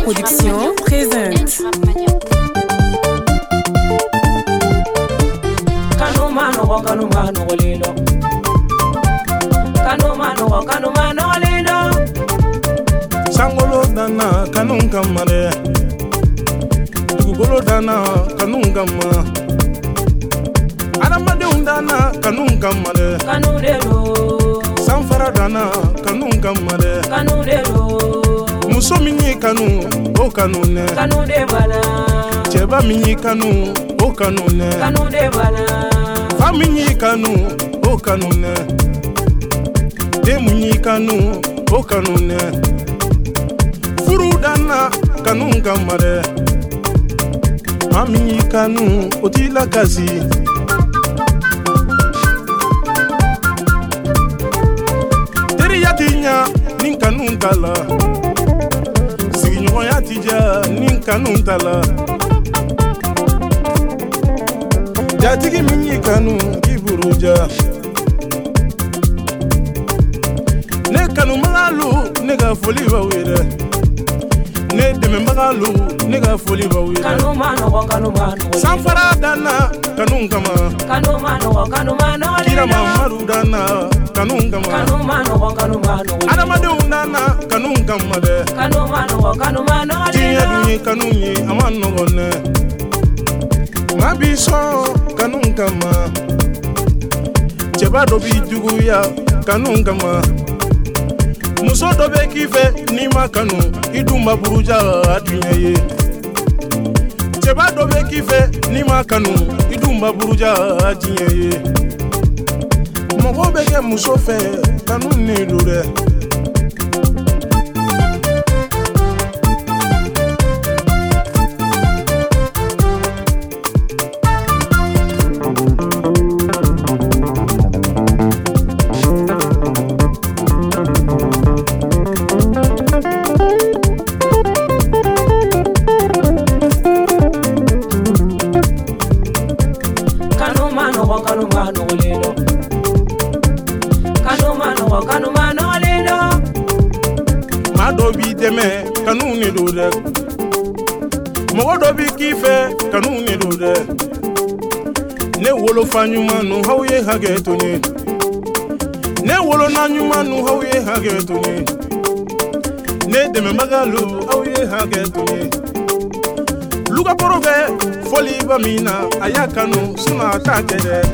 Production présente. Kanumano lindo. Kanumano lindo. Sangolo dana kanun kamare. Dugolo dana kanun kamma. Adamade undana kanun kamare. Kanudelo. Sanfara dana kanun kamare. Kanudelo. Muso minyi kanu o kanune. Kanude bala. Cheba minyi kanu o kanune. Kanude bala. Faminyi kanu o kanune. Demunyi kanu o kanune. Furu dana kanun kamare. Maminyi kanu otila kasi. Teriyatinya nin kanun tala. Sigiɲɔgɔnya tija nin kanun tala. Jatigi min y'i kanu k'i buruja. Ne kanubaga lu ne ka foli b'aw ye dɛ. Ne dɛmɛbaga lu ne ka foli b'aw ye dɛ. Kanumano. Sanfara dana kanun kama. Kanumano. Kira Mamadu dana kanun kama. Kanumano. Adamadenw dana kanun kama dɛ. Kanumano. Diɲɛ dun ye kanu ye a ma nɔgɔn dɛ. Maa b'i sɔn kanun kama. Cɛba dɔ b'i juguya kanun kama. Muso dɔ bɛ k'i fɛ n'i ma kanu i dun ma buruja a dunya ye. Cɛba dɔ bɛ k'i fɛ n'i ma kanu i dun ma buruja a diɲɛ ye. Mɔgɔ bɛ kɛ muso fɛ kanu ne don dɛ. Kanumano lindo. Maa dɔ b'i dɛmɛ kanu ne don dɛ. Mɔgɔ dɔ b'i k'i fɛ kanu ne don dɛ. Ne wolofa ɲuman nu aw ye hakɛ to ye. Ne wolona ɲuman nu aw ye hakɛ to ye. Ne dɛmɛbaga lu aw ye hakɛ to ye. Lugakɔrɔ bɛ fɔli ba min na a y'a kanu sinɔn a t'a kɛ dɛ.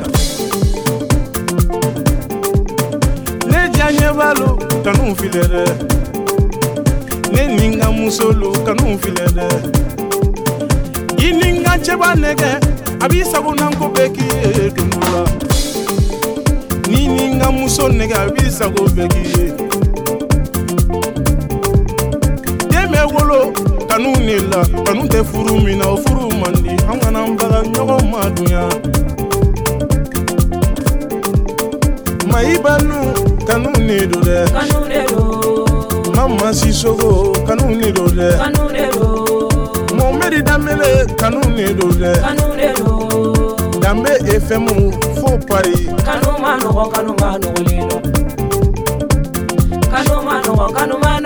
Ne diya ɲɛbalu kanu filɛ dɛ. Ne ni n ka musolu kanu filɛ dɛ. I ni n ka cɛba nɛgɛ a b'i sagona ko bɛɛ k'i ye dundu la. Ni ni n ka muso nɛgɛ a b'i sago bɛɛ k'i ye. Den bɛ wolo kanu ne la kanu tɛ furu min na o furu man di an kana n baga ɲɔgɔn ma dunya. Mayibalu kanu ne don dɛ. Mama Sisoko kanu ne don dɛ. Mohamedi Dambele kanu ne don dɛ. Dambe FM fo Paris. Kanumano lindo. Kanumano.